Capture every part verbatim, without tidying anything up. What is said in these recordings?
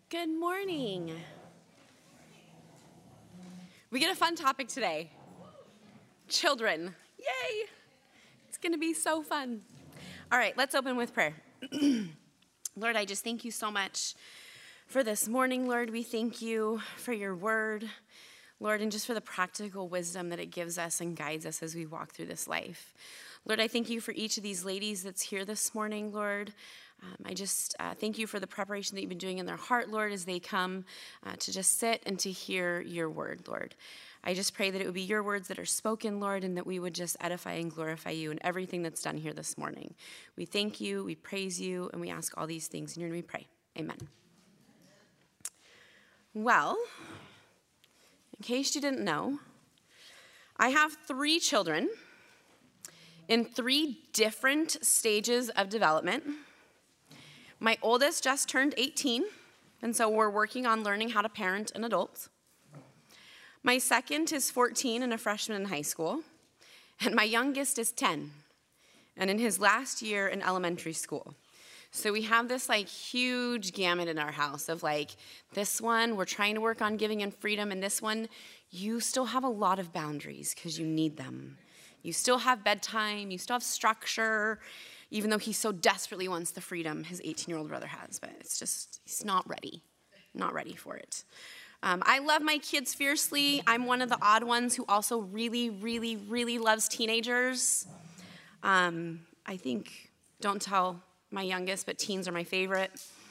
Good morning. We get a fun topic today. Children. Yay! It's going to be so fun. All right, let's open with prayer. Lord, I just thank you so much for this morning, Lord. We thank you for your word, Lord, and just for the practical wisdom that it gives us and guides us as we walk through this life. Lord, I thank you for each of these ladies that's here this morning, Lord. Um, I just uh, thank you for the preparation that you've been doing in their heart, Lord, as they come uh, to just sit and to hear your word, Lord. I just pray that it would be your words that are spoken, Lord, and that we would just edify and glorify you in everything that's done here this morning. We thank you, we praise you, and we ask all these things in your name we pray. Amen. Well, in case you didn't know, I have three children in three different stages of development. My oldest just turned eighteen, and so we're working on learning how to parent an adult. My second is fourteen and a freshman in high school, and my youngest is ten and in his last year in elementary school. So we have this like huge gamut in our house of like, this one, we're trying to work on giving him freedom, and this one, you still have a lot of boundaries because you need them. You still have bedtime, you still have structure, even though he so desperately wants the freedom his eighteen-year-old brother has, but it's just, he's not ready, not ready for it. Um, I love my kids fiercely. I'm one of the odd ones who also really, really, really loves teenagers. Um, I think, don't tell my youngest, but teens are my favorite.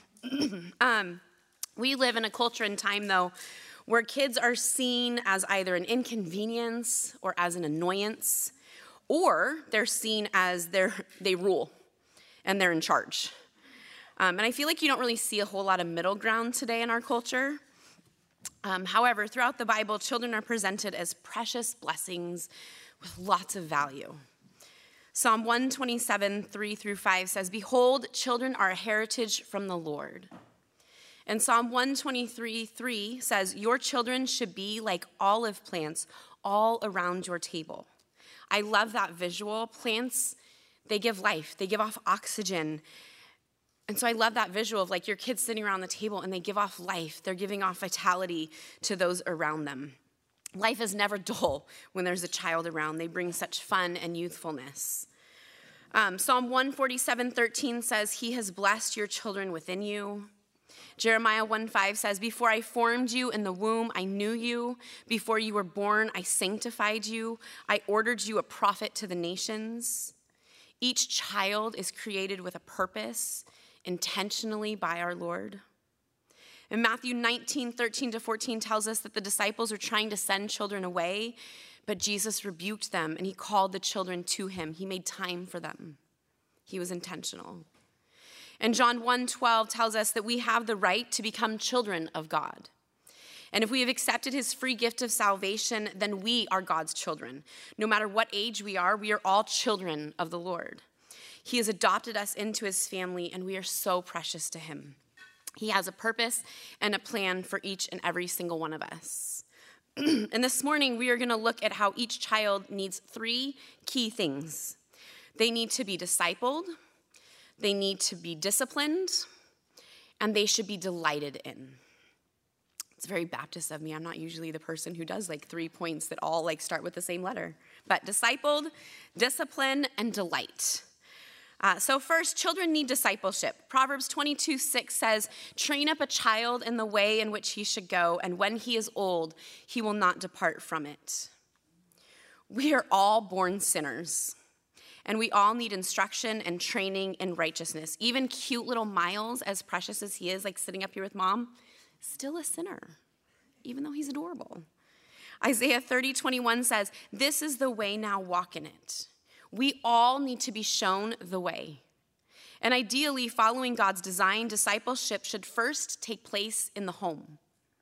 um, we live in a culture and time, though, where kids are seen as either an inconvenience or as an annoyance, or they're seen as they're, they rule and they're in charge. Um, and I feel like you don't really see a whole lot of middle ground today in our culture. Um, however, throughout the Bible, children are presented as precious blessings with lots of value. Psalm one twenty-seven, three through five says, "Behold, children are a heritage from the Lord." And Psalm one twenty-three, three says, "Your children should be like olive plants all around your table." I love that visual. Plants, they give life. They give off oxygen. And so I love that visual of like your kids sitting around the table and they give off life. They're giving off vitality to those around them. Life is never dull when there's a child around. They bring such fun and youthfulness. Um, Psalm one forty-seven, thirteen says, "He has blessed your children within you." Jeremiah one five says, "Before I formed you in the womb, I knew you. Before you were born, I sanctified you. I ordered you a prophet to the nations." Each child is created with a purpose, intentionally by our Lord. And Matthew nineteen, thirteen to fourteen tells us that the disciples are trying to send children away, but Jesus rebuked them and he called the children to him. He made time for them. He was intentional. And John one twelve tells us that we have the right to become children of God. And if we have accepted his free gift of salvation, then we are God's children. No matter what age we are, we are all children of the Lord. He has adopted us into his family, and we are so precious to him. He has a purpose and a plan for each and every single one of us. And this morning, we are going to look at how each child needs three key things. They need to be discipled, they need to be disciplined, and they should be delighted in. It's very Baptist of me. I'm not usually the person who does like three points that all like start with the same letter. But discipled, discipline, and delight. Uh, so first, children need discipleship. Proverbs twenty-two, six says, "Train up a child in the way in which he should go, and when he is old, he will not depart from it." We are all born sinners. And we all need instruction and training in righteousness. Even cute little Miles, as precious as he is, like sitting up here with mom, still a sinner, even though he's adorable. Isaiah thirty, twenty-one says, "This is the way, now walk in it." We all need to be shown the way. And ideally, following God's design, discipleship should first take place in the home.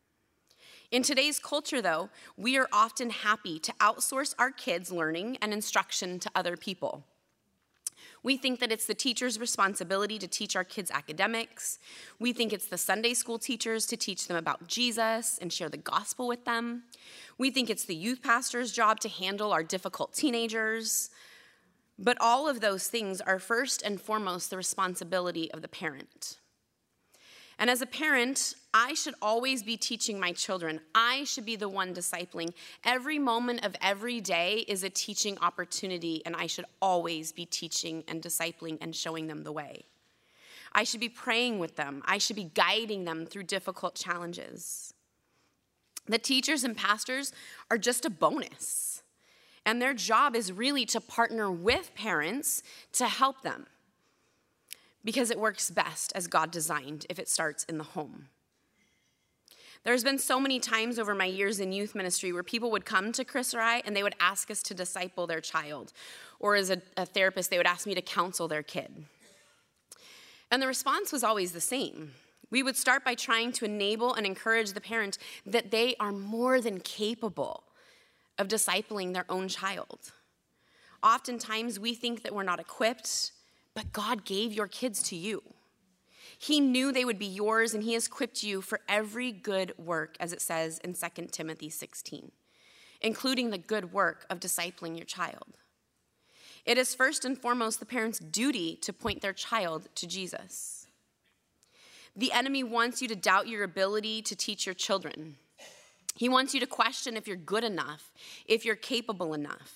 In today's culture, though, we are often happy to outsource our kids' learning and instruction to other people. We think that it's the teacher's responsibility to teach our kids academics. We think it's the Sunday school teachers to teach them about Jesus and share the gospel with them. We think it's the youth pastor's job to handle our difficult teenagers. But all of those things are first and foremost the responsibility of the parent. And as a parent, I should always be teaching my children. I should be the one discipling. Every moment of every day is a teaching opportunity, and I should always be teaching and discipling and showing them the way. I should be praying with them. I should be guiding them through difficult challenges. The teachers and pastors are just a bonus, and their job is really to partner with parents to help them, because it works best as God designed if it starts in the home. There's been so many times over my years in youth ministry where people would come to Chris or I and they would ask us to disciple their child. Or as a, a therapist, they would ask me to counsel their kid. And the response was always the same. We would start by trying to enable and encourage the parent that they are more than capable of discipling their own child. Oftentimes, we think that we're not equipped, but God gave your kids to you. He knew they would be yours, and he has equipped you for every good work, as it says in Second Timothy sixteen, including the good work of discipling your child. It is first and foremost the parent's duty to point their child to Jesus. The enemy wants you to doubt your ability to teach your children. He wants you to question if you're good enough, if you're capable enough.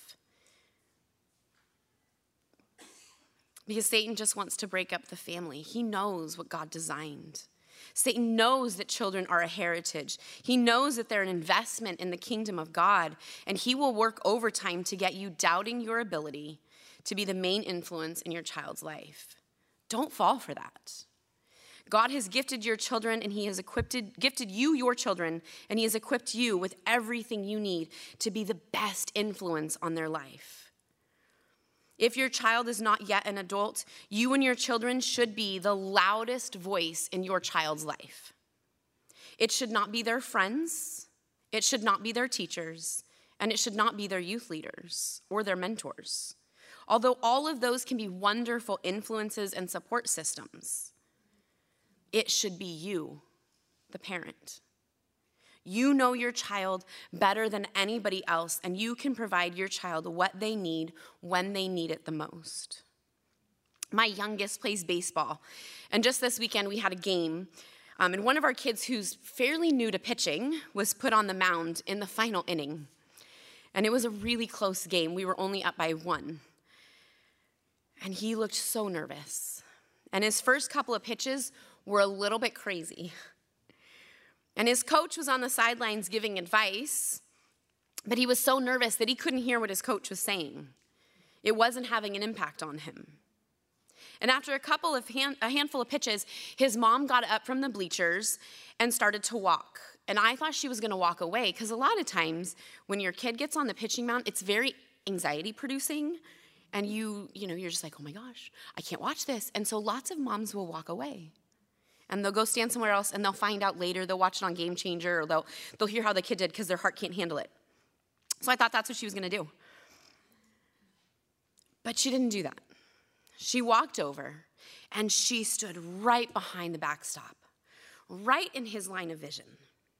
Because Satan just wants to break up the family. He knows what God designed. Satan knows that children are a heritage. He knows that they're an investment in the kingdom of God, and he will work overtime to get you doubting your ability to be the main influence in your child's life. Don't fall for that. God has gifted your children, and he has equipped, gifted you your children, and he has equipped you with everything you need to be the best influence on their life. If your child is not yet an adult, you and your children should be the loudest voice in your child's life. It should not be their friends, it should not be their teachers, and it should not be their youth leaders or their mentors. Although all of those can be wonderful influences and support systems, it should be you, the parent. You know your child better than anybody else, and you can provide your child what they need when they need it the most. My youngest plays baseball, and just this weekend we had a game, um, and one of our kids who's fairly new to pitching was put on the mound in the final inning. And it was a really close game. We were only up by one. And he looked so nervous. And his first couple of pitches were a little bit crazy. And his coach was on the sidelines giving advice, but he was so nervous that he couldn't hear what his coach was saying. It wasn't having an impact on him. And after a couple of hand, a handful of pitches, his mom got up from the bleachers and started to walk. And I thought she was going to walk away, because a lot of times when your kid gets on the pitching mound, it's very anxiety producing. And you, you know, you're just like, oh my gosh, I can't watch this. And so lots of moms will walk away. And they'll go stand somewhere else, and they'll find out later. They'll watch it on Game Changer, or they'll, they'll hear how the kid did because their heart can't handle it. So I thought that's what she was going to do. But she didn't do that. She walked over, and she stood right behind the backstop, right in his line of vision.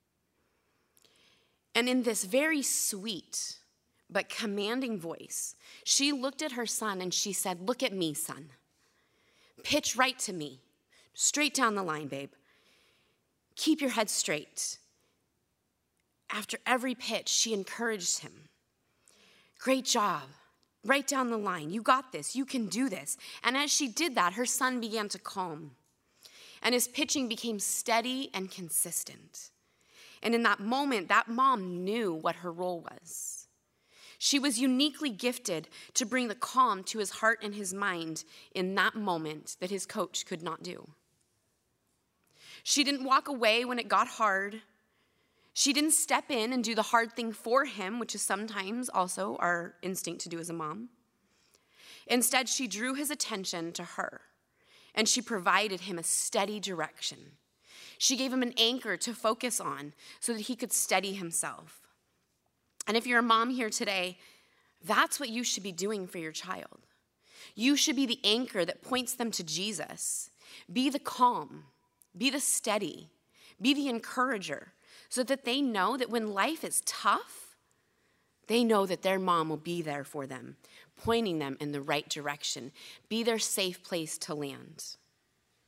And in this very sweet but commanding voice, she looked at her son, and she said, "Look at me, son. Pitch right to me. Straight down the line, babe. Keep your head straight." After every pitch, she encouraged him. "Great job. Right down the line. You got this. You can do this." And as she did that, her son began to calm. And his pitching became steady and consistent. And in that moment, that mom knew what her role was. She was uniquely gifted to bring the calm to his heart and his mind in that moment that his coach could not do. She didn't walk away when it got hard. She didn't step in and do the hard thing for him, which is sometimes also our instinct to do as a mom. Instead, she drew his attention to her, and she provided him a steady direction. She gave him an anchor to focus on so that he could steady himself. And if you're a mom here today, that's what you should be doing for your child. You should be the anchor that points them to Jesus. Be the calm. Be the steady. Be the encourager, so that they know that when life is tough, they know that their mom will be there for them, pointing them in the right direction. Be their safe place to land.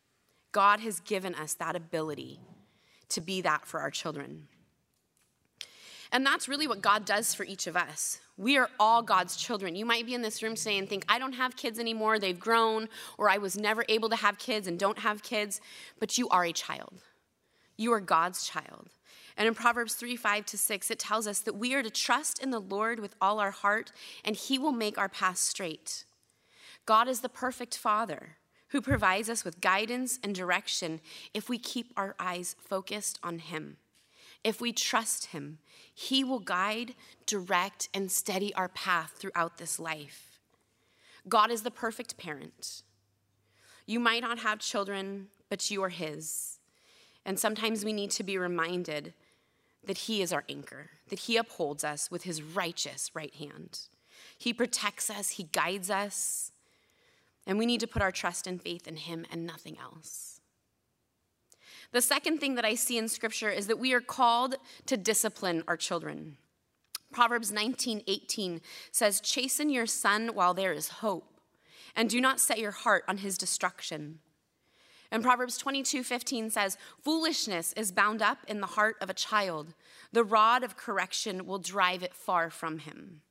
God has given us that ability to be that for our children. And that's really what God does for each of us. We are all God's children. You might be in this room today and think, I don't have kids anymore, they've grown, or I was never able to have kids and don't have kids, but you are a child. You are God's child. And in Proverbs three, five to six, it tells us that we are to trust in the Lord with all our heart, and he will make our path straight. God is the perfect Father who provides us with guidance and direction if we keep our eyes focused on him. If we trust him, he will guide, direct, and steady our path throughout this life. God is the perfect parent. You might not have children, but you are his. And sometimes we need to be reminded that he is our anchor, that he upholds us with his righteous right hand. He protects us, he guides us, and we need to put our trust and faith in him and nothing else. The second thing that I see in Scripture is that we are called to discipline our children. Proverbs nineteen eighteen says, "Chasten your son while there is hope, and do not set your heart on his destruction." And Proverbs twenty-two fifteen says, "Foolishness is bound up in the heart of a child. The rod of correction will drive it far from him."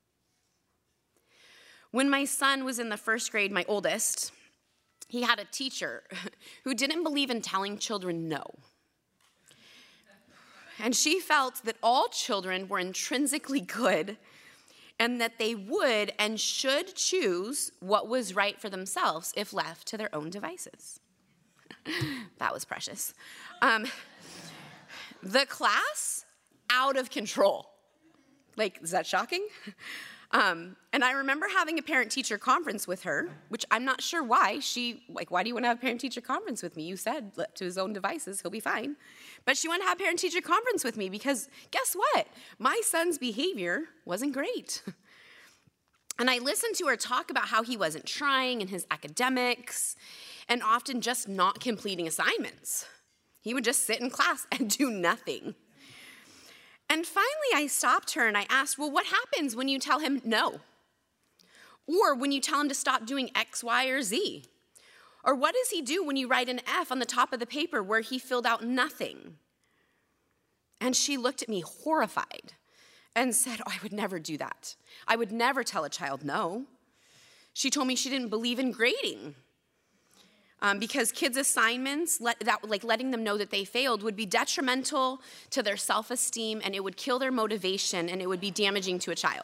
When my son was in the first grade, my oldest, he had a teacher who didn't believe in telling children no. And she felt that all children were intrinsically good and that they would and should choose what was right for themselves if left to their own devices. That was precious. Um, the class, out of control. Like, is that shocking? Um, and I remember having a parent-teacher conference with her, which I'm not sure why. She, like, why do you want to have a parent-teacher conference with me? You said, left to his own devices, he'll be fine. But she wanted to have a parent-teacher conference with me because guess what? My son's behavior wasn't great. And I listened to her talk about how he wasn't trying in his academics and often just not completing assignments. He would just sit in class and do nothing. And finally, I stopped her and I asked, well, what happens when you tell him no? Or when you tell him to stop doing X, Y, or Z? Or what does he do when you write an F on the top of the paper where he filled out nothing? And she looked at me horrified and said, oh, I would never do that. I would never tell a child no. She told me she didn't believe in grading. Um, because kids' assignments, let, that, like letting them know that they failed, would be detrimental to their self-esteem, and it would kill their motivation, and it would be damaging to a child.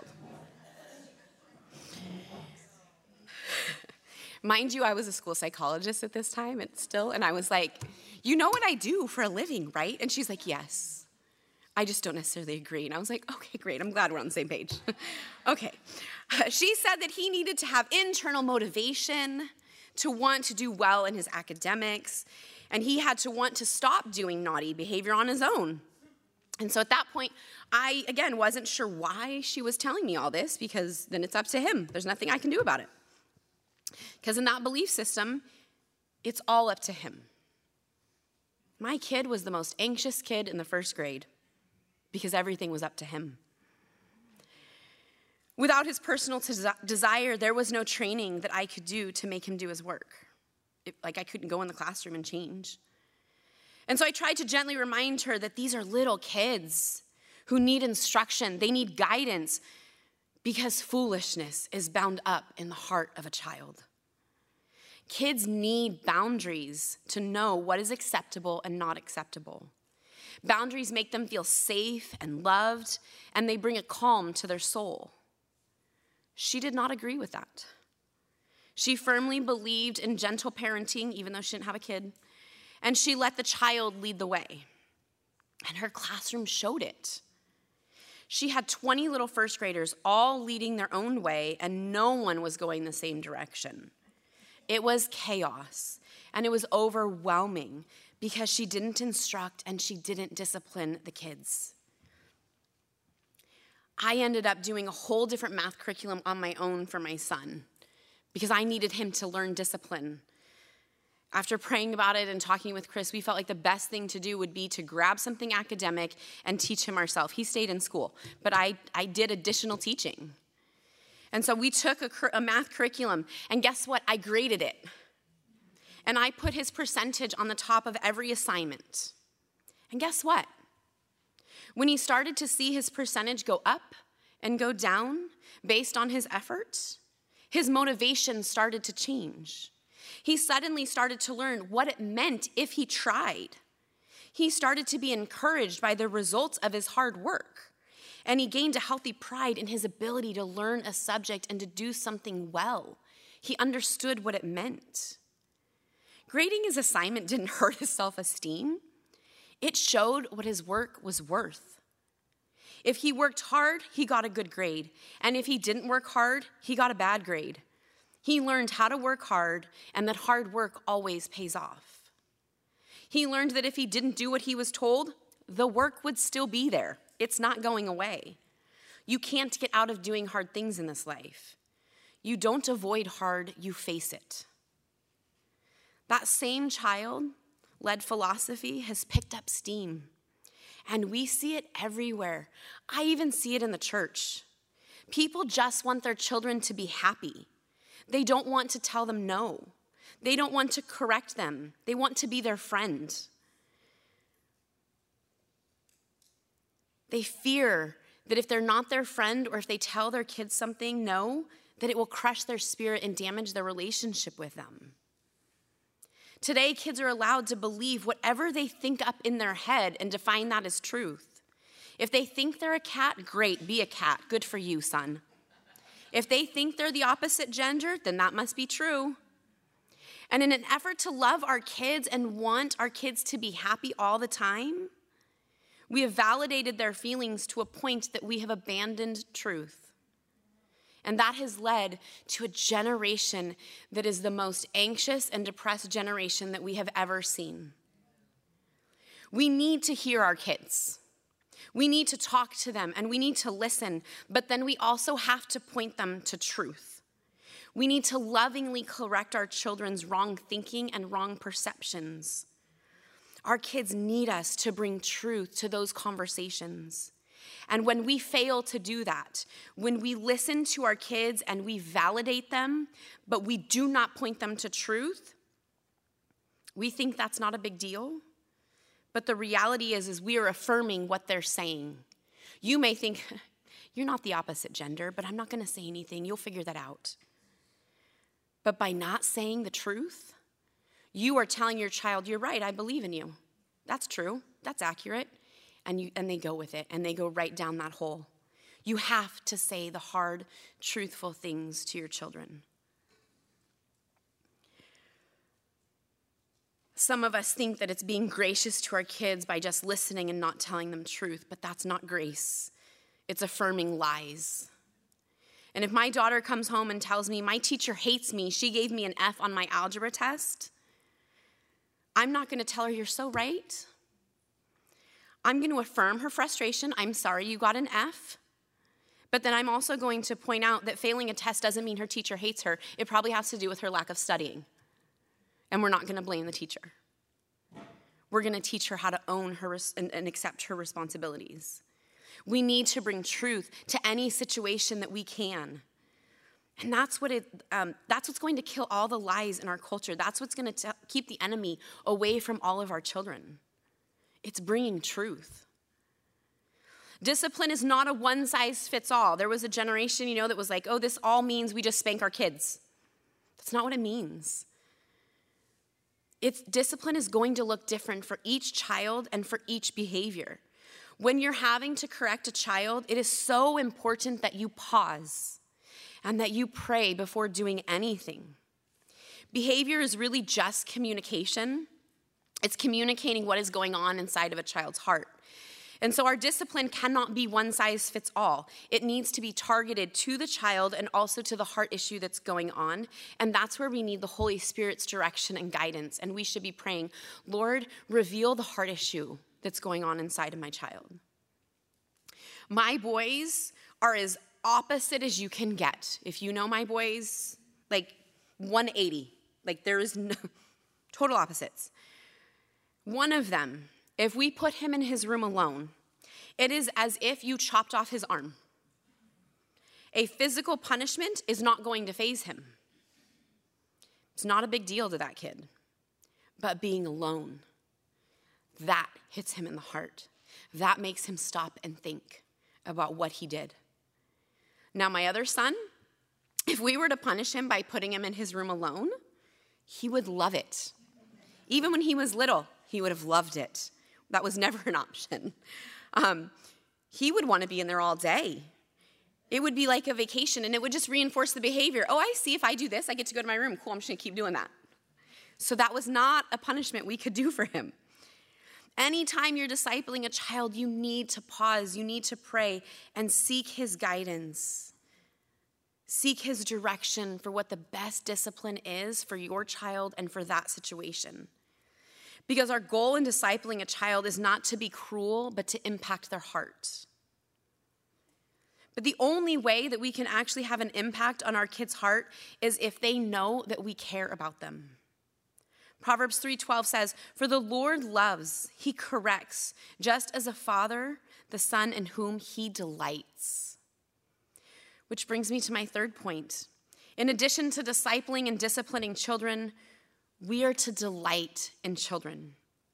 Mind you, I was a school psychologist at this time, and still, and I was like, you know what I do for a living, right? And she's like, yes. I just don't necessarily agree. And I was like, okay, great. I'm glad we're on the same page. Okay. She said that he needed to have internal motivation to want to do well in his academics, and he had to want to stop doing naughty behavior on his own. And so at that point, I, again, wasn't sure why she was telling me all this, because then it's up to him. There's nothing I can do about it. Because in that belief system, it's all up to him. My kid was the most anxious kid in the first grade because everything was up to him. Without his personal des- desire, there was no training that I could do to make him do his work. It, like I couldn't go in the classroom and change. And so I tried to gently remind her that these are little kids who need instruction. They need guidance because foolishness is bound up in the heart of a child. Kids need boundaries to know what is acceptable and not acceptable. Boundaries make them feel safe and loved, and they bring a calm to their soul. She did not agree with that. She firmly believed in gentle parenting, even though she didn't have a kid, and she let the child lead the way. And her classroom showed it. She had twenty little first graders all leading their own way, and no one was going the same direction. It was chaos, and it was overwhelming because she didn't instruct and she didn't discipline the kids. I ended up doing a whole different math curriculum on my own for my son because I needed him to learn discipline. After praying about it and talking with Chris, we felt like the best thing to do would be to grab something academic and teach him ourselves. He stayed in school, but I, I did additional teaching. And so we took a, a math curriculum, and guess what? I graded it. and I put his percentage on the top of every assignment. And guess what? When he started to see his percentage go up and go down based on his efforts, his motivation started to change. He suddenly started to learn what it meant if he tried. He started to be encouraged by the results of his hard work, and he gained a healthy pride in his ability to learn a subject and to do something well. He understood what it meant. Grading his assignment didn't hurt his self-esteem. It showed what his work was worth. If he worked hard, he got a good grade. And if he didn't work hard, he got a bad grade. He learned how to work hard and that hard work always pays off. He learned that if he didn't do what he was told, the work would still be there. It's not going away. You can't get out of doing hard things in this life. You don't avoid hard, you face it. That same child-led philosophy has picked up steam, and we see it everywhere. I even see it in the church. People just want their children to be happy. They don't want to tell them no. They don't want to correct them. They want to be their friend. They fear that if they're not their friend or if they tell their kids something no, that it will crush their spirit and damage their relationship with them. Today, kids are allowed to believe whatever they think up in their head and define that as truth. If they think they're a cat, great, be a cat. Good for you, son. If they think they're the opposite gender, then that must be true. And in an effort to love our kids and want our kids to be happy all the time, we have validated their feelings to a point that we have abandoned truth. And that has led to a generation that is the most anxious and depressed generation that we have ever seen. We need to hear our kids. We need to talk to them and we need to listen, but then we also have to point them to truth. We need to lovingly correct our children's wrong thinking and wrong perceptions. Our kids need us to bring truth to those conversations. And when we fail to do that, when we listen to our kids and we validate them, but we do not point them to truth, we think that's not a big deal. But the reality is, is we are affirming what they're saying. You may think, you're not the opposite gender, but I'm not going to say anything. You'll figure that out. But by not saying the truth, you are telling your child, you're right, I believe in you. That's true. That's accurate. And, you, and they go with it, and they go right down that hole. You have to say the hard, truthful things to your children. Some of us think that it's being gracious to our kids by just listening and not telling them truth, but that's not grace. It's affirming lies. And if my daughter comes home and tells me, my teacher hates me, she gave me an F on my algebra test, I'm not going to tell her, you're so right. I'm going to affirm her frustration. I'm sorry you got an F. But then I'm also going to point out that failing a test doesn't mean her teacher hates her. It probably has to do with her lack of studying. And we're not going to blame the teacher. We're going to teach her how to own her res- and, and accept her responsibilities. We need to bring truth to any situation that we can. And that's what it. Um, that's what's going to kill all the lies in our culture. That's what's going to keep the enemy away from all of our children. It's bringing truth. Discipline is not a one-size-fits-all. There was a generation, you know, that was like, oh, this all means we just spank our kids. That's not what it means. It's discipline is going to look different for each child and for each behavior. When you're having to correct a child, it is so important that you pause and that you pray before doing anything. Behavior is really just communication. It's communicating what is going on inside of a child's heart. And so our discipline cannot be one size fits all. It needs to be targeted to the child and also to the heart issue that's going on. And that's where we need the Holy Spirit's direction and guidance. And we should be praying, Lord, reveal the heart issue that's going on inside of my child. My boys are as opposite as you can get. If you know my boys, like one eighty. Like there is no total opposites. One of them, if we put him in his room alone, it is as if you chopped off his arm. A physical punishment is not going to faze him. It's not a big deal to that kid. but being alone, that hits him in the heart. That makes him stop and think about what he did. Now, my other son, if we were to punish him by putting him in his room alone, he would love it. Even when he was little, he would have loved it. That was never an option. Um, he would want to be in there all day. It would be like a vacation, and it would just reinforce the behavior. Oh, I see, if I do this, I get to go to my room. Cool, I'm just going to keep doing that. So that was not a punishment we could do for him. Anytime you're discipling a child, you need to pause, you need to pray and seek his guidance. Seek his direction for what the best discipline is for your child and for that situation. Because our goal in discipling a child is not to be cruel, but to impact their heart. But the only way that we can actually have an impact on our kids' heart is if they know that we care about them. Proverbs three twelve says, "For the Lord loves, he corrects, just as a father, the son in whom he delights." Which brings me to my third point. In addition to discipling and disciplining children, we are to delight in children.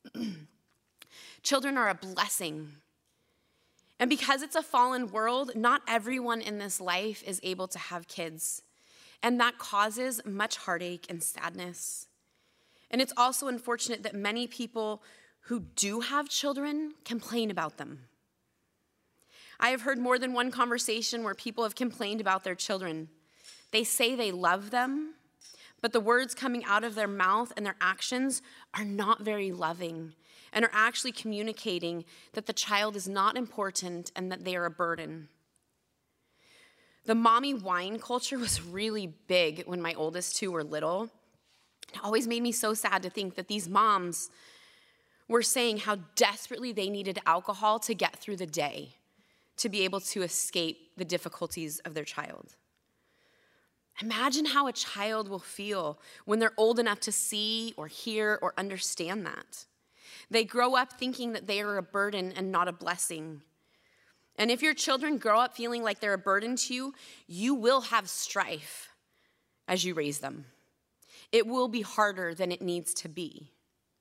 Children are a blessing. And because it's a fallen world, not everyone in this life is able to have kids. And that causes much heartache and sadness. And it's also unfortunate that many people who do have children complain about them. I have heard more than one conversation where people have complained about their children. They say they love them, but the words coming out of their mouth and their actions are not very loving and are actually communicating that the child is not important and that they are a burden. The mommy whine culture was really big when my oldest two were little. It always made me so sad to think that these moms were saying how desperately they needed alcohol to get through the day, to be able to escape the difficulties of their child. Imagine how a child will feel when they're old enough to see or hear or understand that. They grow up thinking that they are a burden and not a blessing. And if your children grow up feeling like they're a burden to you, you will have strife as you raise them. It will be harder than it needs to be.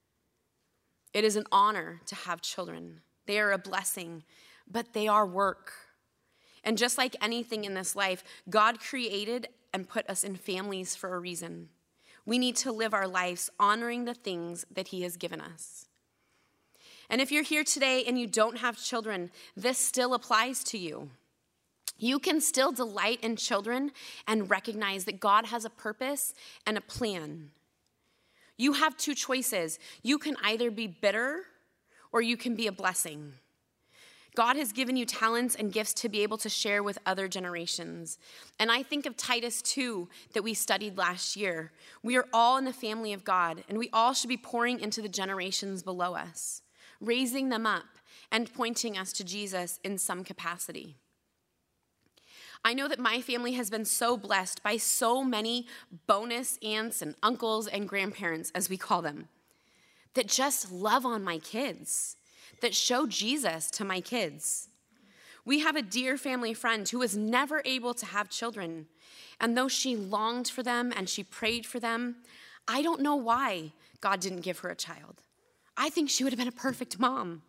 It is an honor to have children. They are a blessing, but they are work. And just like anything in this life, God created and put us in families for a reason. We need to live our lives honoring the things that he has given us. And if you're here today and you don't have children, this still applies to you. You can still delight in children and recognize that God has a purpose and a plan. You have two choices. You can either be bitter or you can be a blessing. God has given you talents and gifts to be able to share with other generations. And I think of Titus two that we studied last year. We are all in the family of God, and we all should be pouring into the generations below us, raising them up and pointing us to Jesus in some capacity. I know that my family has been so blessed by so many bonus aunts and uncles and grandparents, as we call them, that just love on my kids, that show Jesus to my kids. We have a dear family friend who was never able to have children, and though she longed for them and she prayed for them, I don't know why God didn't give her a child. I think she would have been a perfect mom.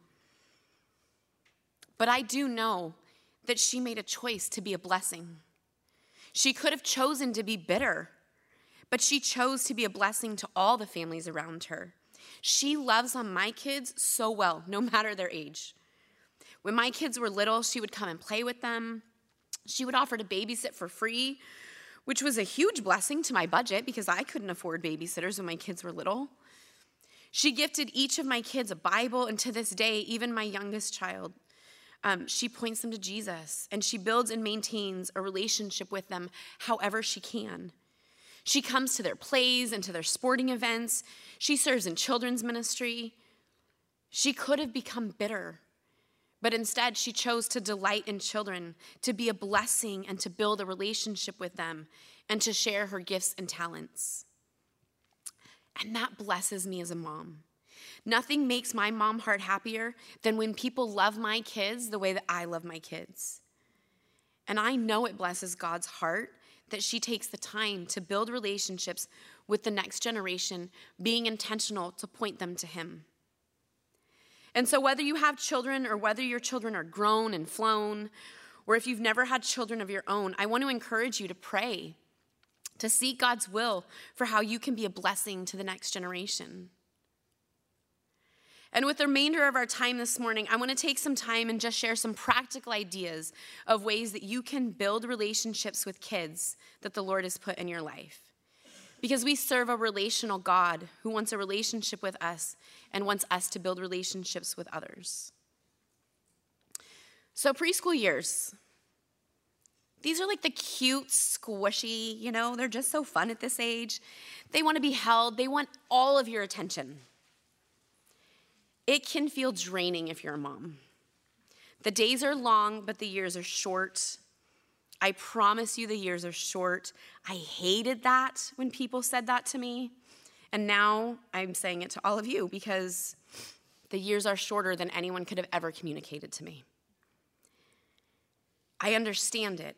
But I do know that she made a choice to be a blessing. She could have chosen to be bitter, but she chose to be a blessing to all the families around her. She loves on my kids so well, no matter their age. When my kids were little, she would come and play with them. She would offer to babysit for free, which was a huge blessing to my budget because I couldn't afford babysitters when my kids were little. She gifted each of my kids a Bible, and to this day, even my youngest child, Um, she points them to Jesus, and she builds and maintains a relationship with them however she can. She comes to their plays and to their sporting events. She serves in children's ministry. She could have become bitter, but instead she chose to delight in children, to be a blessing and to build a relationship with them, and to share her gifts and talents. And that blesses me as a mom. Nothing makes my mom heart happier than when people love my kids the way that I love my kids. And I know it blesses God's heart that she takes the time to build relationships with the next generation, being intentional to point them to him. And so whether you have children or whether your children are grown and flown, or if you've never had children of your own, I want to encourage you to pray, to seek God's will for how you can be a blessing to the next generation. And with the remainder of our time this morning, I want to take some time and just share some practical ideas of ways that you can build relationships with kids that the Lord has put in your life. Because we serve a relational God who wants a relationship with us and wants us to build relationships with others. So preschool years, these are like the cute, squishy, you know, they're just so fun at this age. They want to be held. They want all of your attention. It can feel draining if you're a mom. The days are long, but the years are short. I promise you the years are short. I hated that when people said that to me. And now I'm saying it to all of you because the years are shorter than anyone could have ever communicated to me. I understand it.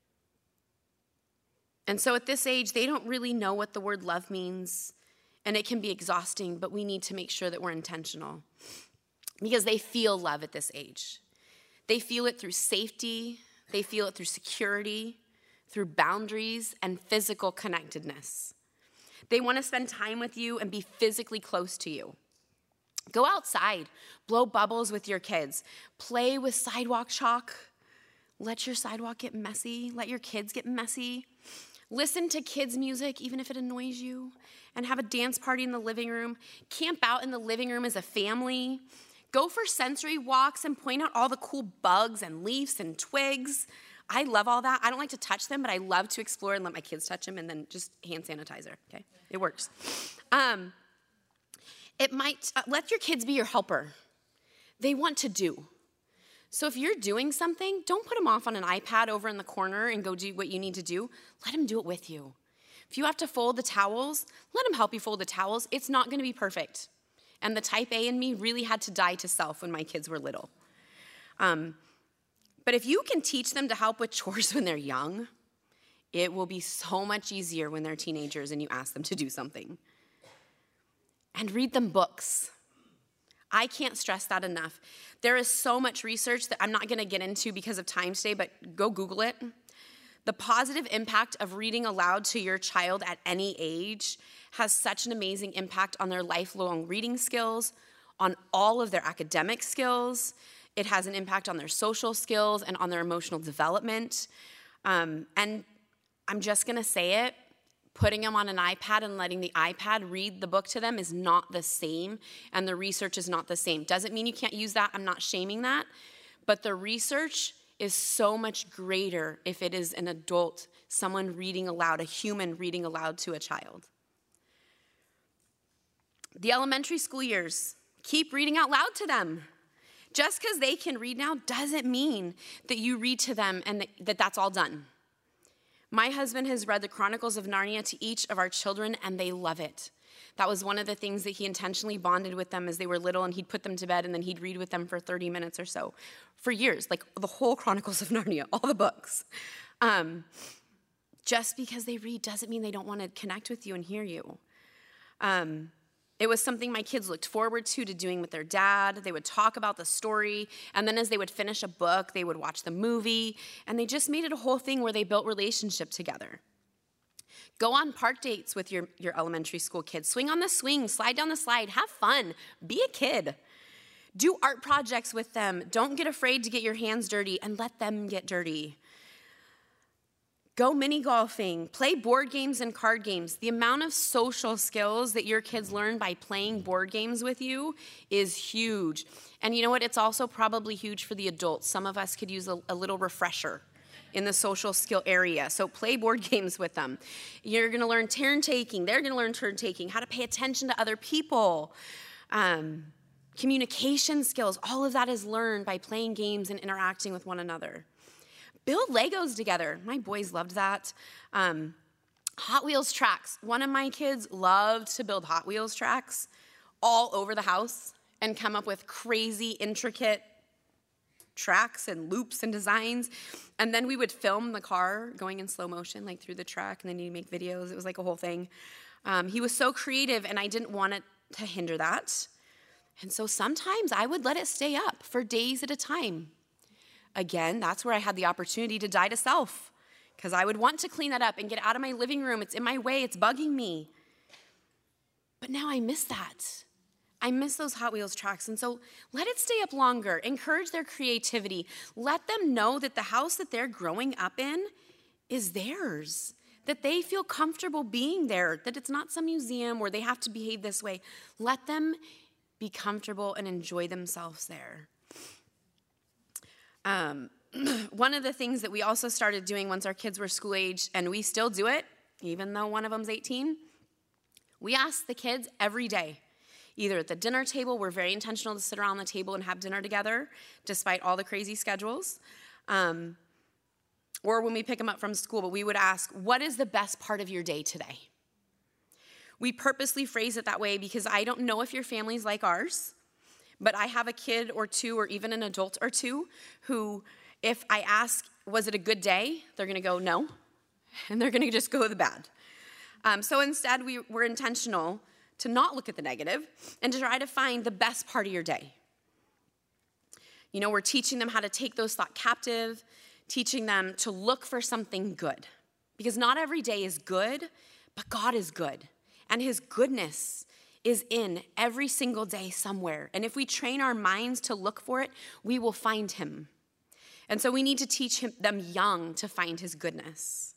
And so at this age, they don't really know what the word love means. And it can be exhausting, but we need to make sure that we're intentional because they feel love at this age. They feel it through safety. They feel it through security, through boundaries, and physical connectedness. They want to spend time with you and be physically close to you. Go outside, blow bubbles with your kids, play with sidewalk chalk. Let your sidewalk get messy. Let your kids get messy. Listen to kids' music, even if it annoys you, and have a dance party in the living room. Camp out in the living room as a family. Go for sensory walks and point out all the cool bugs and leaves and twigs. I love all that. I don't like to touch them, but I love to explore and let my kids touch them and then just hand sanitizer, okay? It works. Um, it might, uh, let your kids be your helper. They want to do. So if you're doing something, don't put them off on an iPad over in the corner and go do what you need to do. Let them do it with you. If you have to fold the towels, let them help you fold the towels. It's not going to be perfect. And the type A in me really had to die to self when my kids were little. Um, but if you can teach them to help with chores when they're young, it will be so much easier when they're teenagers and you ask them to do something. And read them books. I can't stress that enough. There is so much research that I'm not going to get into because of time today, but go Google it. The positive impact of reading aloud to your child at any age has such an amazing impact on their lifelong reading skills, on all of their academic skills. It has an impact on their social skills and on their emotional development. Um, and I'm just going to say it. Putting them on an iPad and letting the iPad read the book to them is not the same, and the research is not the same. Doesn't mean you can't use that. I'm not shaming that. But the research is so much greater if it is an adult, someone reading aloud, a human reading aloud to a child. The elementary school years, keep reading out loud to them. Just because they can read now doesn't mean that you read to them and that that's all done. My husband has read the Chronicles of Narnia to each of our children, and they love it. That was one of the things that he intentionally bonded with them as they were little, and he'd put them to bed, and then he'd read with them for thirty minutes or so for years, like the whole Chronicles of Narnia, all the books. Um, just because they read doesn't mean they don't want to connect with you and hear you. Um, It was something my kids looked forward to, to doing with their dad. They would talk about the story, and then as they would finish a book, they would watch the movie, and they just made it a whole thing where they built relationship together. Go on park dates with your, your elementary school kids. Swing on the swing, slide down the slide, have fun, be a kid. Do art projects with them. Don't get afraid to get your hands dirty, and let them get dirty. Go mini golfing, play board games and card games. The amount of social skills that your kids learn by playing board games with you is huge. And you know what? It's also probably huge for the adults. Some of us could use a, a little refresher in the social skill area. So play board games with them. You're going to learn turn taking. They're going to learn turn taking, how to pay attention to other people. Um, communication skills, all of that is learned by playing games and interacting with one another. Build Legos together. My boys loved that. Um, Hot Wheels tracks. One of my kids loved to build Hot Wheels tracks all over the house and come up with crazy, intricate tracks and loops and designs. And then we would film the car going in slow motion, like through the track, and then he'd make videos. It was like a whole thing. Um, he was so creative, and I didn't want it to hinder that. And so sometimes I would let it stay up for days at a time. Again, that's where I had the opportunity to die to self, because I would want to clean that up and get out of my living room. It's in my way. It's bugging me. But now I miss that. I miss those Hot Wheels tracks. And so let it stay up longer. Encourage their creativity. Let them know that the house that they're growing up in is theirs, that they feel comfortable being there, that it's not some museum where they have to behave this way. Let them be comfortable and enjoy themselves there. Um, one of the things that we also started doing once our kids were school age, and we still do it, even though one of them's eighteen, we ask the kids every day, either at the dinner table, we're very intentional to sit around the table and have dinner together, despite all the crazy schedules, um, or when we pick them up from school, but we would ask, what is the best part of your day today? We purposely phrase it that way because I don't know if your family's like ours, but I have a kid or two or even an adult or two who, if I ask, was it a good day? They're going to go, no, and they're going to just go with the bad. Um, so instead, we were intentional to not look at the negative and to try to find the best part of your day. You know, we're teaching them how to take those thoughts captive, teaching them to look for something good. Because not every day is good, but God is good. And his goodness is in every single day somewhere. And if we train our minds to look for it, we will find him. And so we need to teach him, them young to find his goodness.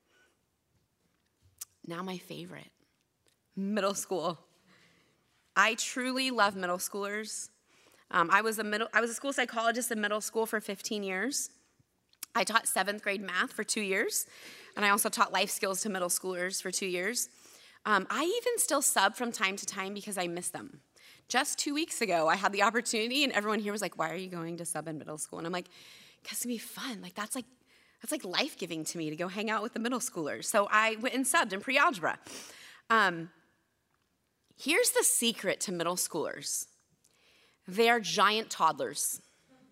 Now my favorite, middle school. I truly love middle schoolers. Um, I was a middle, I was a school psychologist in middle school for fifteen years. I taught seventh grade math for two years, and I also taught life skills to middle schoolers for two years. Um, I even still sub from time to time because I miss them. Just two weeks ago, I had the opportunity, and everyone here was like, why are you going to sub in middle school? And I'm like, because it's going to be fun. Like, that's like, that's like life-giving to me to go hang out with the middle schoolers. So I went and subbed in pre-algebra. Um, here's the secret to middle schoolers. They are giant toddlers.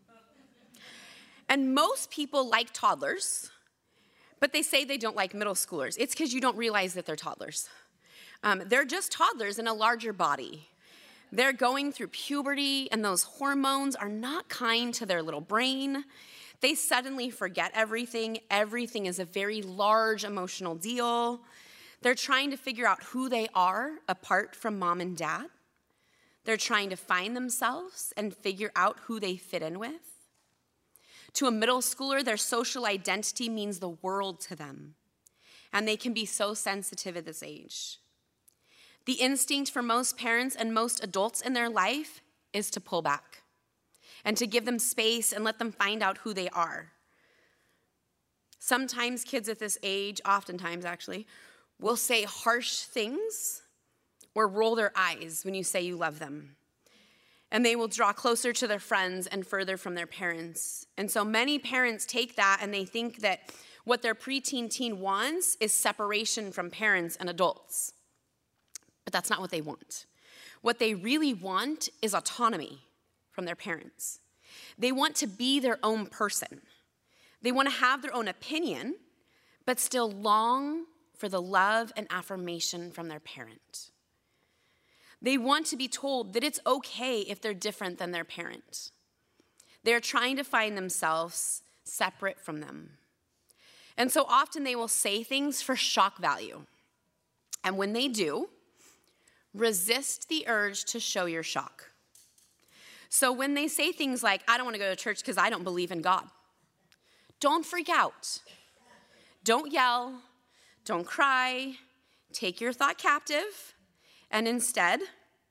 And most people like toddlers, but they say they don't like middle schoolers. It's because you don't realize that they're toddlers. Um, they're just toddlers in a larger body. They're going through puberty, and those hormones are not kind to their little brain. They suddenly forget everything. Everything is a very large emotional deal. They're trying to figure out who they are apart from mom and dad. They're trying to find themselves and figure out who they fit in with. To a middle schooler, their social identity means the world to them, and they can be so sensitive at this age. The instinct for most parents and most adults in their life is to pull back and to give them space and let them find out who they are. Sometimes kids at this age, oftentimes actually, will say harsh things or roll their eyes when you say you love them. And they will draw closer to their friends and further from their parents. And so many parents take that and they think that what their preteen teen wants is separation from parents and adults. But that's not what they want. What they really want is autonomy from their parents. They want to be their own person. They want to have their own opinion, but still long for the love and affirmation from their parent. They want to be told that it's okay if they're different than their parent. They're trying to find themselves separate from them. And so often they will say things for shock value. And when they do, resist the urge to show your shock. So when they say things like, I don't want to go to church because I don't believe in God, don't freak out. Don't yell. Don't cry. Take your thought captive. And instead,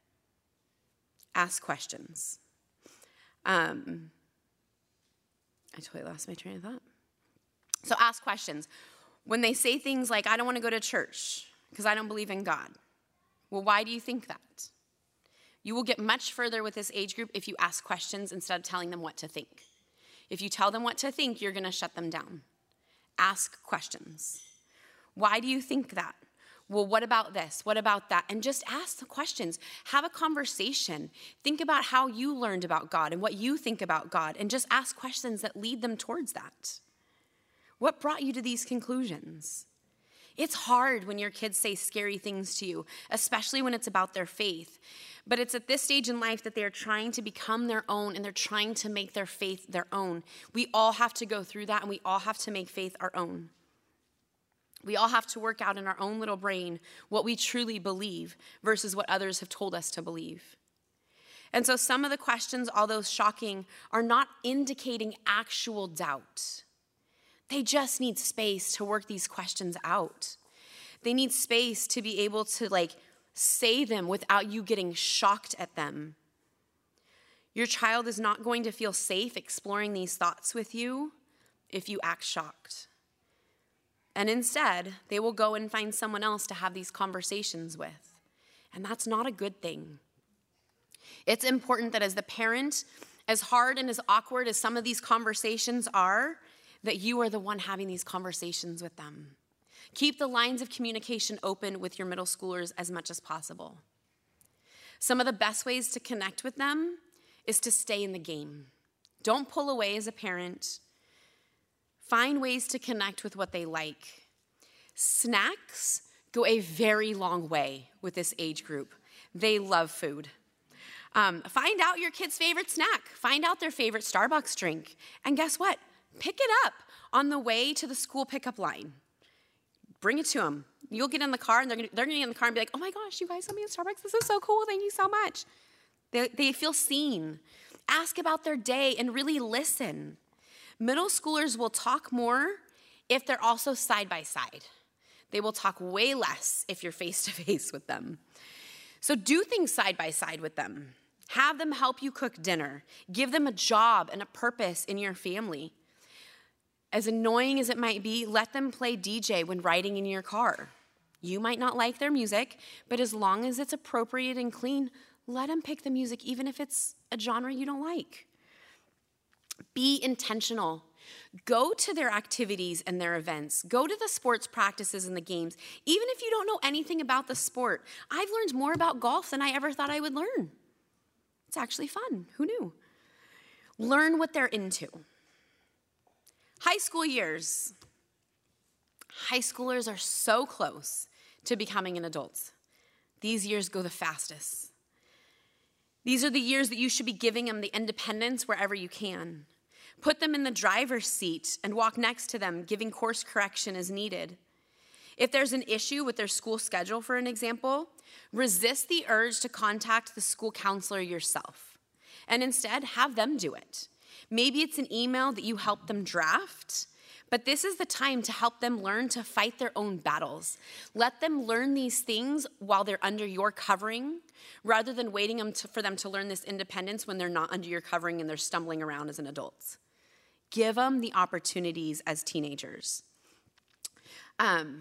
ask questions. Um, I totally lost my train of thought. So ask questions. When they say things like, I don't want to go to church because I don't believe in God. Well, why do you think that? You will get much further with this age group if you ask questions instead of telling them what to think. If you tell them what to think, you're going to shut them down. Ask questions. Why do you think that? Well, what about this? What about that? And just ask the questions. Have a conversation. Think about how you learned about God and what you think about God, and just ask questions that lead them towards that. What brought you to these conclusions? It's hard when your kids say scary things to you, especially when it's about their faith. But it's at this stage in life that they're trying to become their own, and they're trying to make their faith their own. We all have to go through that, and we all have to make faith our own. We all have to work out in our own little brain what we truly believe versus what others have told us to believe. And so some of the questions, although shocking, are not indicating actual doubt. They just need space to work these questions out. They need space to be able to like say them without you getting shocked at them. Your child is not going to feel safe exploring these thoughts with you if you act shocked. And instead, they will go and find someone else to have these conversations with. And that's not a good thing. It's important that as the parent, as hard and as awkward as some of these conversations are, that you are the one having these conversations with them. Keep the lines of communication open with your middle schoolers as much as possible. Some of the best ways to connect with them is to stay in the game. Don't pull away as a parent. Find ways to connect with what they like. Snacks go a very long way with this age group. They love food. Um, find out your kid's favorite snack. Find out their favorite Starbucks drink. And guess what? Pick it up on the way to the school pickup line. Bring it to them. You'll get in the car, and they're going they're to get in the car and be like, oh my gosh, you guys sent me a Starbucks. This is so cool. Thank you so much. They, they feel seen. Ask about their day and really listen. Middle schoolers will talk more if they're also side by side. They will talk way less if you're face to face with them. So do things side by side with them. Have them help you cook dinner. Give them a job and a purpose in your family. As annoying as it might be, let them play D J when riding in your car. You might not like their music, but as long as it's appropriate and clean, let them pick the music, even if it's a genre you don't like. Be intentional. Go to their activities and their events. Go to the sports practices and the games. Even if you don't know anything about the sport, I've learned more about golf than I ever thought I would learn. It's actually fun. Who knew? Learn what they're into. High school years. High schoolers are so close to becoming an adult. These years go the fastest. These are the years that you should be giving them the independence wherever you can. Put them in the driver's seat and walk next to them, giving course correction as needed. If there's an issue with their school schedule, for an example, resist the urge to contact the school counselor yourself, and instead have them do it. Maybe it's an email that you help them draft, but this is the time to help them learn to fight their own battles. Let them learn these things while they're under your covering, rather than waiting them to, for them to learn this independence when they're not under your covering and they're stumbling around as an adult. Give them the opportunities as teenagers. Um,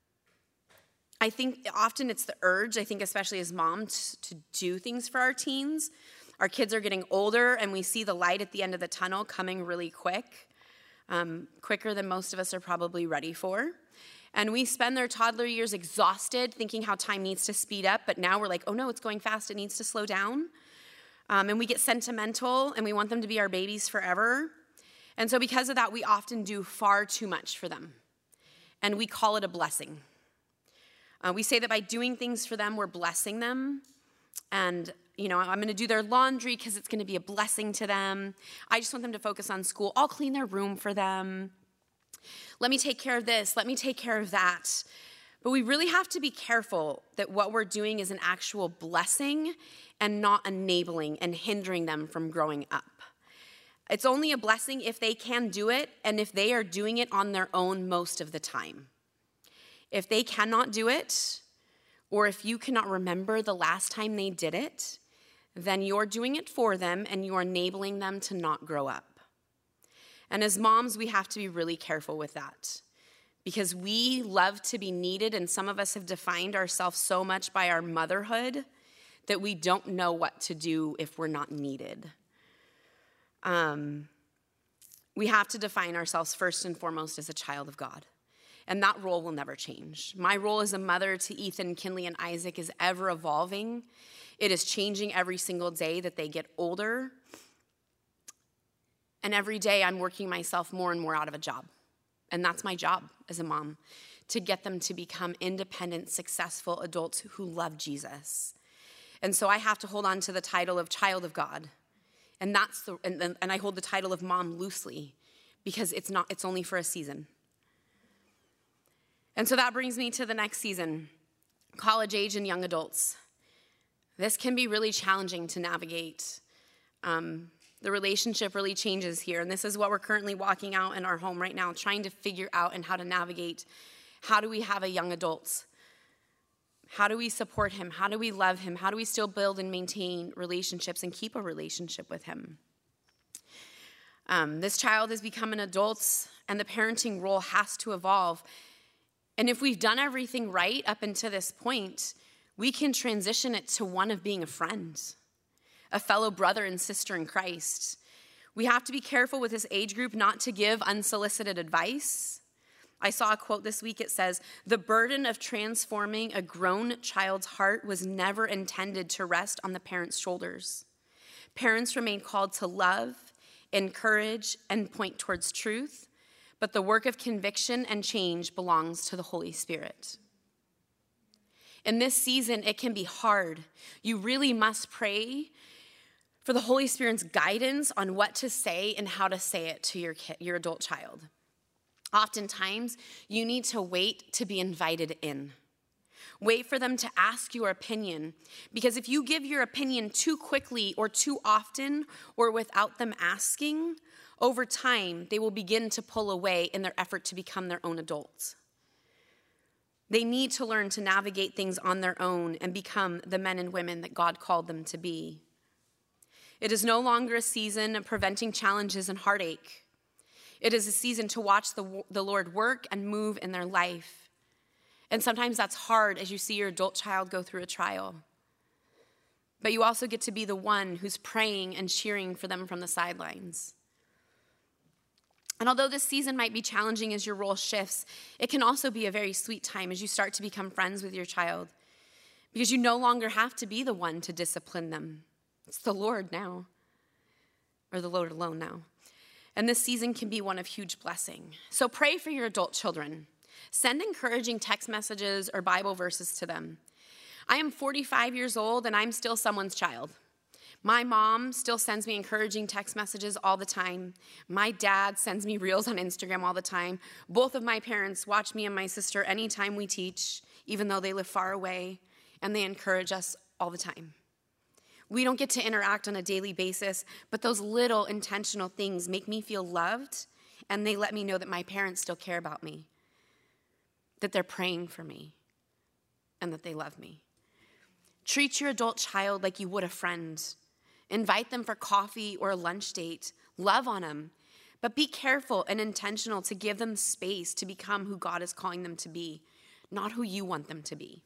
I think often it's the urge, I think especially as moms, to do things for our teens. Our kids are getting older, and we see the light at the end of the tunnel coming really quick, um, quicker than most of us are probably ready for. And we spend their toddler years exhausted, thinking how time needs to speed up, but now we're like, oh no, it's going fast, it needs to slow down. Um, and we get sentimental, and we want them to be our babies forever. And so because of that, we often do far too much for them. And we call it a blessing. Uh, we say that by doing things for them, we're blessing them. And, you know, I'm going to do their laundry because it's going to be a blessing to them. I just want them to focus on school. I'll clean their room for them. Let me take care of this. Let me take care of that. But we really have to be careful that what we're doing is an actual blessing and not enabling and hindering them from growing up. It's only a blessing if they can do it and if they are doing it on their own most of the time. If they cannot do it, or if you cannot remember the last time they did it, then you're doing it for them and you're enabling them to not grow up. And as moms, we have to be really careful with that, because we love to be needed, and some of us have defined ourselves so much by our motherhood that we don't know what to do if we're not needed. Um, we have to define ourselves first and foremost as a child of God. And that role will never change. My role as a mother to Ethan, Kinley, and Isaac is ever evolving. It is changing every single day that they get older. And every day I'm working myself more and more out of a job. And that's my job as a mom, to get them to become independent, successful adults who love Jesus. And so I have to hold on to the title of child of God. And that's the and, and I hold the title of mom loosely because it's not it's only for a season. And so that brings me to the next season, college age and young adults. This can be really challenging to navigate. Um, the relationship really changes here. And this is what we're currently walking out in our home right now, trying to figure out and how to navigate. How do we have a young adult? How do we support him? How do we love him? How do we still build and maintain relationships and keep a relationship with him? Um, this child has become an adult, and the parenting role has to evolve. And if we've done everything right up until this point, we can transition it to one of being a friend, a fellow brother and sister in Christ. We have to be careful with this age group not to give unsolicited advice. I saw a quote this week. It says, "The burden of transforming a grown child's heart was never intended to rest on the parents' shoulders. Parents remain called to love, encourage, and point towards truth, but the work of conviction and change belongs to the Holy Spirit." In this season, it can be hard. You really must pray for the Holy Spirit's guidance on what to say and how to say it to your kid, your adult child. Oftentimes, you need to wait to be invited in. Wait for them to ask your opinion, because if you give your opinion too quickly or too often or without them asking, over time, they will begin to pull away in their effort to become their own adults. They need to learn to navigate things on their own and become the men and women that God called them to be. It is no longer a season of preventing challenges and heartache. It is a season to watch the, the Lord work and move in their life. And sometimes that's hard as you see your adult child go through a trial. But you also get to be the one who's praying and cheering for them from the sidelines. And although this season might be challenging as your role shifts, it can also be a very sweet time as you start to become friends with your child, because you no longer have to be the one to discipline them. It's the Lord now, or the Lord alone now. And this season can be one of huge blessing. So pray for your adult children. Send encouraging text messages or Bible verses to them. I am forty-five years old, and I'm still someone's child. My mom still sends me encouraging text messages all the time. My dad sends me reels on Instagram all the time. Both of my parents watch me and my sister anytime we teach, even though they live far away, and they encourage us all the time. We don't get to interact on a daily basis, but those little intentional things make me feel loved, and they let me know that my parents still care about me, that they're praying for me, and that they love me. Treat your adult child like you would a friend. Invite them for coffee or a lunch date. Love on them, but be careful and intentional to give them space to become who God is calling them to be, not who you want them to be.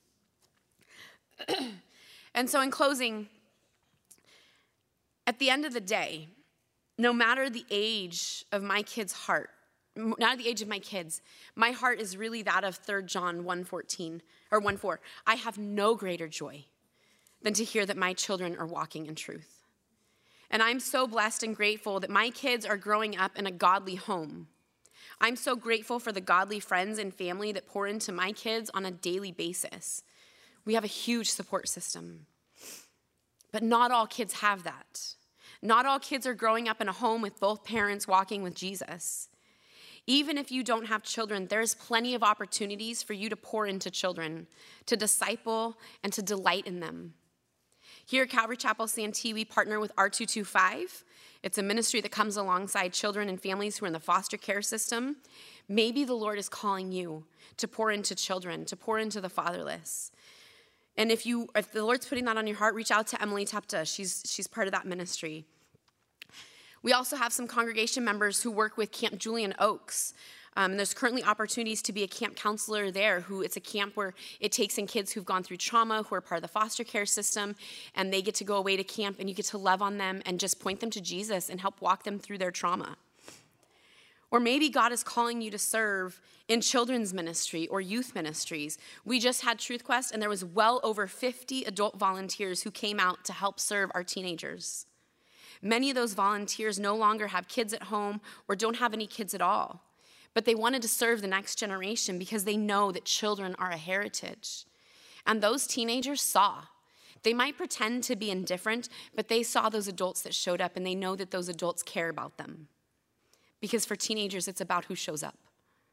And so in closing, at the end of the day, no matter the age of my kid's heart, no matter the age of my kids, my heart is really that of Third John one fourteen, or one four. I have no greater joy than to hear that my children are walking in truth. And I'm so blessed and grateful that my kids are growing up in a godly home. I'm so grateful for the godly friends and family that pour into my kids on a daily basis. We have a huge support system. But not all kids have that. Not all kids are growing up in a home with both parents walking with Jesus. Even if you don't have children, there's plenty of opportunities for you to pour into children, to disciple, and to delight in them. Here at Calvary Chapel Santee, we partner with R two twenty-five. It's a ministry that comes alongside children and families who are in the foster care system. Maybe the Lord is calling you to pour into children, to pour into the fatherless. And if you, if the Lord's putting that on your heart, reach out to Emily Tepta. She's, she's part of that ministry. We also have some congregation members who work with Camp Julian Oaks. Um, and there's currently opportunities to be a camp counselor there, who it's a camp where it takes in kids who've gone through trauma, who are part of the foster care system, and they get to go away to camp, and you get to love on them and just point them to Jesus and help walk them through their trauma. Or maybe God is calling you to serve in children's ministry or youth ministries. We just had Truth Quest, and there was well over fifty adult volunteers who came out to help serve our teenagers. Many of those volunteers no longer have kids at home or don't have any kids at all, but they wanted to serve the next generation because they know that children are a heritage. And those teenagers saw. They might pretend to be indifferent, but they saw those adults that showed up, and they know that those adults care about them. Because for teenagers, it's about who shows up.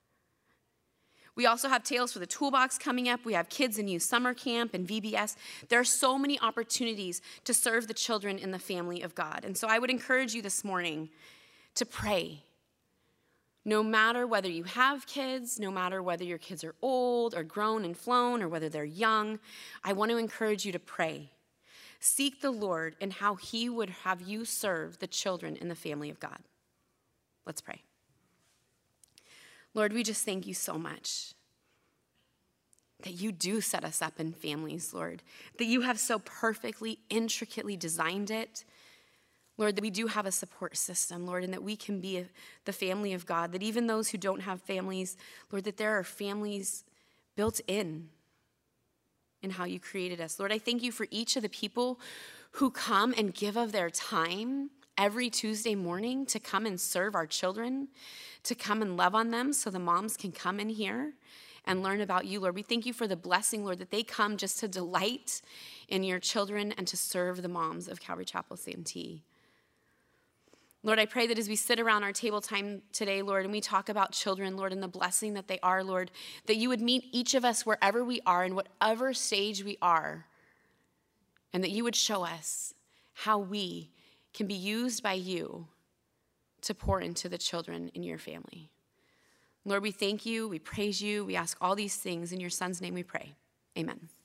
We also have Tales for the Toolbox coming up. We have Kids and Youth Summer Camp and V B S. There are so many opportunities to serve the children in the family of God. And so I would encourage you this morning to pray. No matter whether you have kids, no matter whether your kids are old or grown and flown or whether they're young, I want to encourage you to pray. Seek the Lord in how he would have you serve the children in the family of God. Let's pray. Lord, we just thank you so much that you do set us up in families, Lord, that you have so perfectly, intricately designed it. Lord, that we do have a support system, Lord, and that we can be a, the family of God, that even those who don't have families, Lord, that there are families built in in how you created us. Lord, I thank you for each of the people who come and give of their time every Tuesday morning to come and serve our children, to come and love on them so the moms can come in here and learn about you, Lord. We thank you for the blessing, Lord, that they come just to delight in your children and to serve the moms of Calvary Chapel Santee. Lord, I pray that as we sit around our table time today, Lord, and we talk about children, Lord, and the blessing that they are, Lord, that you would meet each of us wherever we are, in whatever stage we are, and that you would show us how we can be used by you to pour into the children in your family. Lord, we thank you, we praise you, we ask all these things in your Son's name we pray. Amen.